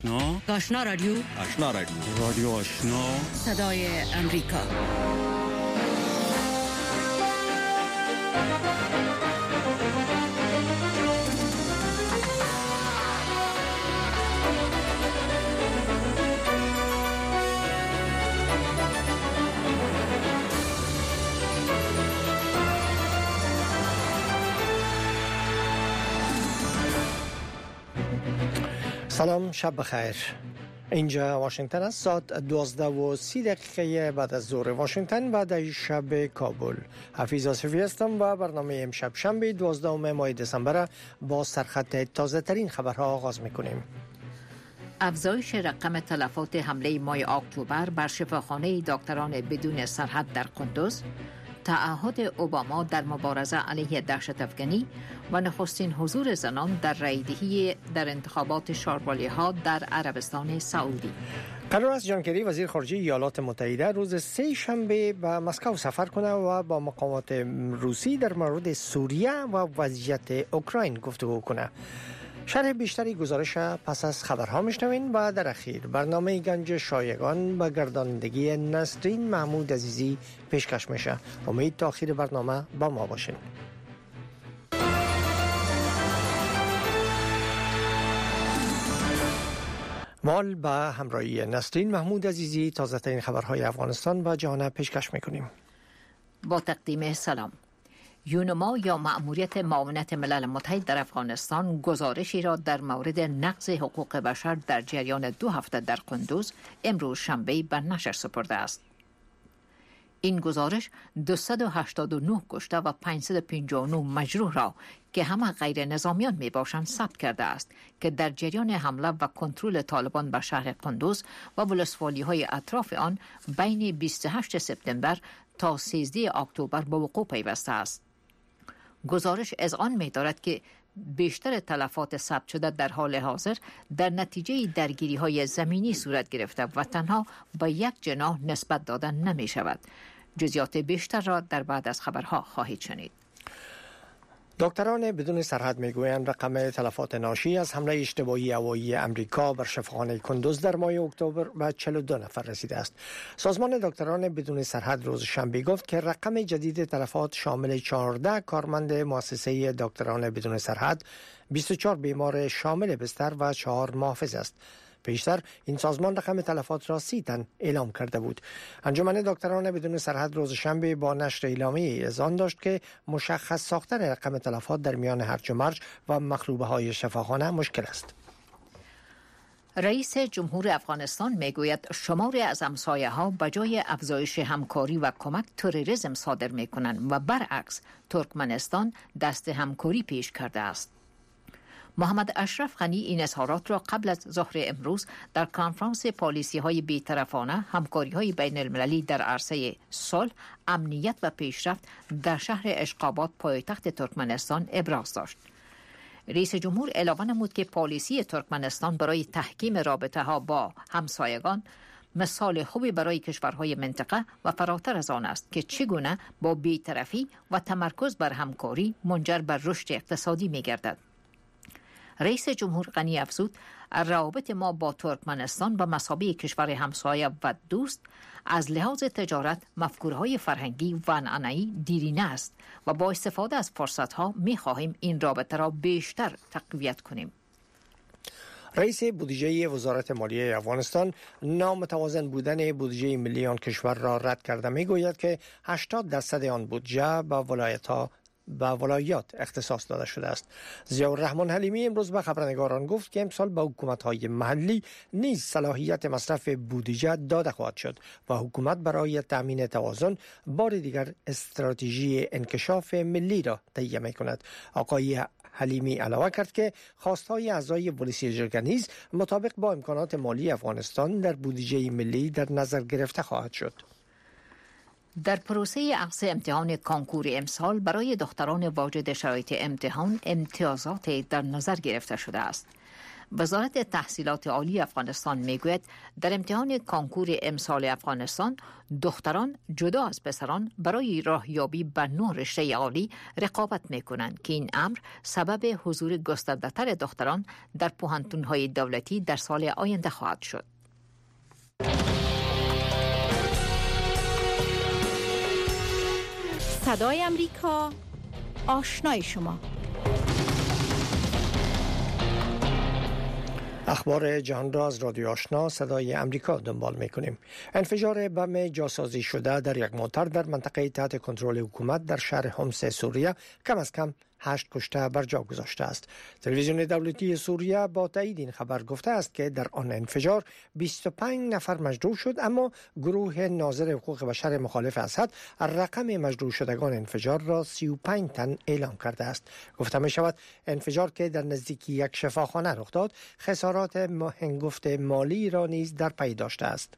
آشنا رادیو رادیو آشنا صدای امریکا. سلام، شب بخیر. اینجا واشنگتن است. ساعت 12:30 بعد از ظهر واشنگتن و در شب کابل. حفیظ آصفی هستم و برنامه امشب شنبه 12 ماه دسامبر با سرخط تازه ترین خبرها آغاز میکنیم. افزایش رقم تلفات حمله ماه اکتبر بر شفاخانه دکتران بدون سرحد در قندوز، تعهد اوباما در مبارزه علیه دهشت افکنی و نخستین حضور زنان در رایدهی در انتخابات شاروالی‌ها در عربستان سعودی. قرار است جان کری وزیر خارجه ایالات متحده روز سه شنبه به مسکو سفر کنه و با مقامات روسی در مورد سوریه و وضعیت اوکراین گفتگو کنه. شرح بیشتری گزارش پس از خبرها میشنوین و در اخیر برنامه گنج شایگان با گردانندگی نسرین محمود عزیزی پیشکش میشه. امید تا آخر برنامه با ما باشین. مال به همراهی نسرین محمود عزیزی تازه ترین خبرهای افغانستان و جهان پیشکش میکنیم. با تقدیم سلام. یونما یا مأموریت معاونت ملل متحد در افغانستان گزارشی را در مورد نقض حقوق بشر در جریان 2 هفته در قندوز امروز شنبه به نشر سپرده است. این گزارش 289 کشته و 559 مجروح را که همه غیر نظامیان می باشند ثبت کرده است که در جریان حمله و کنترل طالبان به شهر قندوز و ولسوالی های اطراف آن بین 28 سپتامبر تا 13 اکتبر به وقوع پیوسته است. گزارش از آن می دارد که بیشتر تلفات ثبت شده در حال حاضر در نتیجه درگیری های زمینی صورت گرفته و تنها به یک جناح نسبت داده نمی شود. جزئیات بیشتر را در بعد از خبرها خواهید شنید. دکتران بدون سرحد میگویند رقم تلفات ناشی از حمله اشتباهی هوایی امریکا بر شفاخانه کندوز در ماه اکتبر به 42 نفر رسیده است. سازمان دکتران بدون سرحد روز شنبه گفت که رقم جدید تلفات شامل 14 کارمند مؤسسه دکتران بدون سرحد، 24 بیمار شامل بستر و 4 محافظ است. پیشتر این سازمان رقم تلفات را 30 تن اعلام کرده بود. انجمن دکتران بدون سرحد روز شنبه با نشر اعلامیه اذعان داشت که مشخص ساختن رقم تلفات در میان هرج و مرج و مخروبه های شفاخانه مشکل است. رئیس جمهور افغانستان میگوید شمار از همسایه‌ها بجای افزایش همکاری و کمک تروریسم صادر میکنند و برعکس ترکمنستان دست همکاری پیش کرده است. محمد اشرف غنی این اظهارات را قبل از ظهر امروز در کنفرانس پالیسی‌های بی‌طرفانه همکاری‌های بین‌المللی در عرصه صلح، امنیت و پیشرفت در شهر اشقاباد پایتخت ترکمنستان ابراز داشت. رئیس جمهور علاوه نمود که پالیسی ترکمنستان برای تحکیم رابطه‌ها با همسایگان مثال خوبی برای کشورهای منطقه و فراتر از آن است که چگونه با بی‌طرفی و تمرکز بر همکاری منجر بر رشد اقتصادی می‌گردد. رئیس جمهور غنی افزود روابط ما با ترکمنستان به مثابه کشور همسایه و دوست از لحاظ تجارت، مفکورهای فرهنگی و عنعنه‌ای دیرینه است و با استفاده از فرصت‌ها می‌خواهیم این رابطه را بیشتر تقویت کنیم. رئیس بودجه وزارت مالیه افغانستان نامتوازن بودن بودجه ملی آن کشور را رد کرده می‌گوید که 80% آن بودجه به ولایات اختصاص داده شده است. ضیاءالرحمن حلیمی امروز به خبرنگاران گفت که امسال به حکومت‌های محلی نیز صلاحیت مصرف بودجه داده خواهد شد و حکومت برای تامین توازن بار دیگر استراتژی انکشاف ملی را تهیه می‌کند. آقای حلیمی علاوه کرد که خواستهای اعضای ولسی جرگه نیز مطابق با امکانات مالی افغانستان در بودجه ملی در نظر گرفته خواهد شد. در پروسه اخذ امتحان کانکور امسال برای دختران واجد شرایط امتحان امتیازات در نظر گرفته شده است. وزارت تحصیلات عالی افغانستان میگوید در امتحان کنکور امسال افغانستان دختران جدا از پسران برای راهیابی به 9 رشته عالی رقابت میکنند که این امر سبب حضور گسترده‌تر دختران در پوهنتون‌های دولتی در سال آینده خواهد شد. صدای امریکا، آشنای شما. اخبار جهان را از رادیو آشنا صدای امریکا دنبال میکنیم. انفجار بم جاسازی شده در یک موتر در منطقه تحت کنترل حکومت در شهر حمص سوریه کم از کم 8 کشته بر جا گذاشته است. تلویزیون دولتی سوریه با تایید این خبر گفته است که در آن انفجار 25 نفر مجروح شد، اما گروه ناظر حقوق بشر مخالف اسد رقم مجروح شدگان انفجار را 35 تن اعلام کرده است. گفته می شود انفجار که در نزدیکی یک شفاخانه رخ داد خسارات هنگفت مالی را نیز در پی داشته است.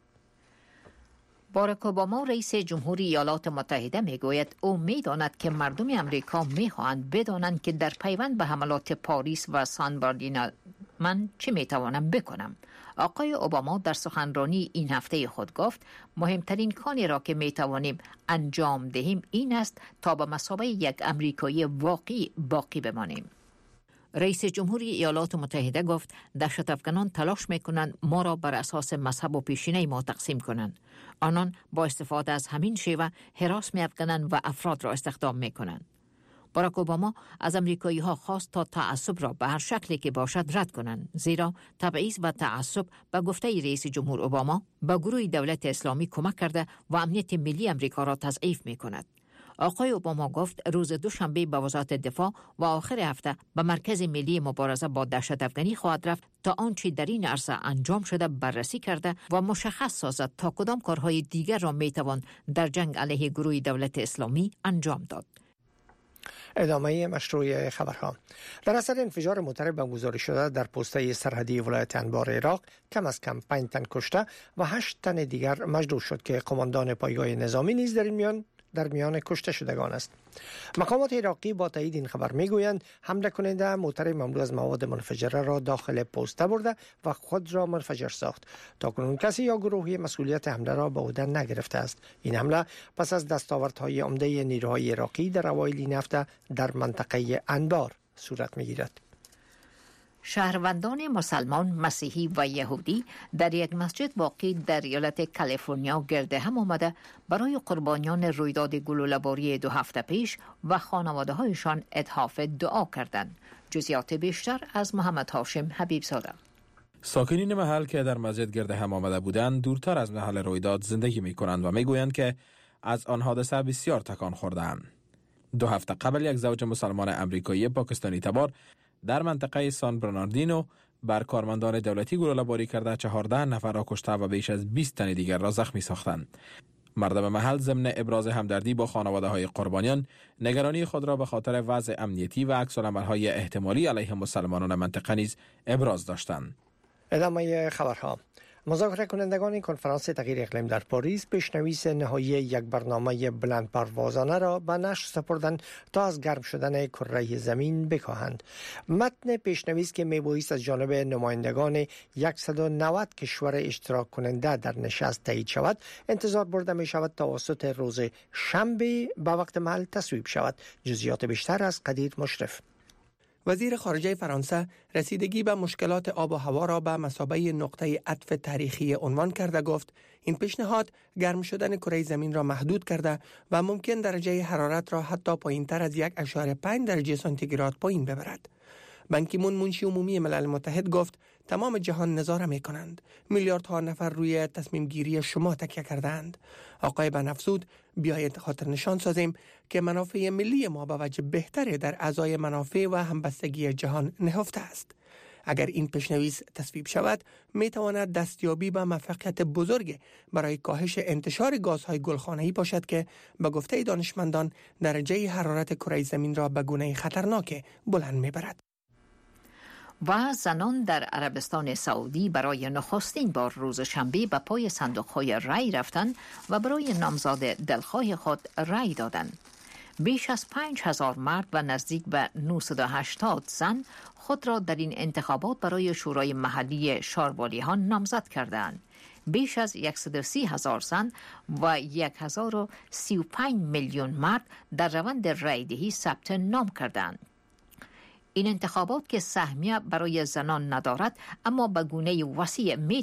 باراک اوباما رئیس جمهوری ایالات متحده میگوید او میداند که مردم امریکا میخواهند بدانند که در پیوند به حملات پاریس و سان برناردینو من چه میتوانم بکنم. آقای اوباما در سخنرانی این هفته خود گفت مهمترین کاری را که میتوانیم انجام دهیم این است تا به مثابه یک امریکایی واقعی باقی بمانیم. رئیس جمهوری ایالات متحده گفت دهشت‌افکنان تلاش میکنند ما را بر اساس مذهب و پیشینه ما تقسیم کنند. آنان با استفاده از همین شیوه هراس می‌افکنند و افراد را استخدام میکنند. باراک اوباما از امریکایی ها خواست تا تعصب را به هر شکلی که باشد رد کنند، زیرا تبعیض و تعصب به گفته رئیس جمهور اوباما به گروه دولت اسلامی کمک کرده و امنیت ملی امریکا را تضعیف میکند. آقای اوباما گفت روز دوشنبه به وزارت دفاع و آخر هفته به مرکز ملی مبارزه با دهشت‌افکنی خواهد رفت تا آنچه در این عرصه انجام شده بررسی کرده و مشخص سازد تا کدام کارهای دیگر را میتوان در جنگ علیه گروه دولت اسلامی انجام داد. ادامه مشروع خبرها. در اثر انفجار موتر بمبگذاری شده در پسته سرحدی ولایت انبار عراق کم از کم 5 تن کشته و 8 تن دیگر مجروح شد که قماندان پایگاه نظامی نیز در میان کشته شدگان است. مقامات عراقی با تایید این خبر میگویند حمله کننده موتر مملو از مواد منفجره را داخل پوسته برده و خود را منفجر ساخت. تاکنون کسی یا گروهی مسئولیت حمله را به عهده نگرفته است. این حمله پس از دستاوردهای عمده نیروهای عراقی در اوایل این هفته در منطقه انبار صورت میگیرد. شهروندان مسلمان، مسیحی و یهودی در یک مسجد واقع در ایالت کالیفرنیا گرد هم آمده برای قربانیان رویداد گلوله‌باری 2 هفته پیش و خانواده هایشان اتحاف دعا کردند. جزئیات بیشتر از محمد هاشم حبیب زاده. ساکنین محل که در مسجد گرد هم آمده بودند دورتر از محل رویداد زندگی می کنند و می گویند که از آن حادثه بسیار تکان خورده‌اند. 2 هفته قبل یک زوج مسلمان امریکایی پاکستانی تبار در منطقه سان برناردینو بر کارمندان دولتی گلوله‌باری کرده 14 نفر را کشته و بیش از 20 تن دیگر را زخمی ساختند. مردم محل ضمن ابراز همدردی با خانواده‌های قربانیان نگرانی خود را به خاطر وضع امنیتی و عکس‌العمل‌های احتمالی علیه مسلمانان منطقه نیز ابراز داشتند. ادامه خبرها. مذاکره کنندگان کنفرانس تغییر اقلیم در پاریس پیشنویس نهایی یک برنامه بلند پروازانه را به نشر سپردند تا از گرم شدن کره زمین بکاهند. متن پیشنویس که میبایست از جانب نمایندگان 190 کشور اشتراک کننده در نشست تایید شود، انتظار برده می شود توسط روز شنبه به وقت محل تصویب شود. جزئیات بیشتر از قدیر مشرف. وزیر خارجه فرانسه رسیدگی به مشکلات آب و هوا را به مثابه نقطه عطف تاریخی عنوان کرده. گفت این پیشنهاد گرم شدن کره زمین را محدود کرده و ممکن درجه حرارت را حتی پایین‌تر از 1.5 درجه سانتیگراد پایین ببرد. بان کی مون منشی عمومی ملل متحد گفت تمام جهان نظاره می کنند. میلیاردها نفر روی تصمیم گیری شما تکیه کردند. آقای بن افزود بیایید خاطر نشان سازیم که منافع ملی ما به وجه بهتری در اعضای منافع و همبستگی جهان نهفته است. اگر این پیشنویس تصویب شود می تواند دستیابی به موفقیت بزرگ برای کاهش انتشار گازهای گلخانه‌ای باشد که به گفته دانشمندان درجه حرارت کره زمین را به گونه خطرناک بلند می برد. و زنان در عربستان سعودی برای نخستین بار روز شنبه به پای صندوق‌های رای رفتند و برای نامزد دلخواه خود رای دادند. بیش از 5,000 مرد و نزدیک به 980 زن خود را در این انتخابات برای شورای محلی شاروالیها نامزد کردند. بیش از 130,000 زن و 1,035 میلیون مرد در روند رایدهی ثبت نام کردند. این انتخابات که سهمیه برای زنان ندارد، اما به گونه وسیع می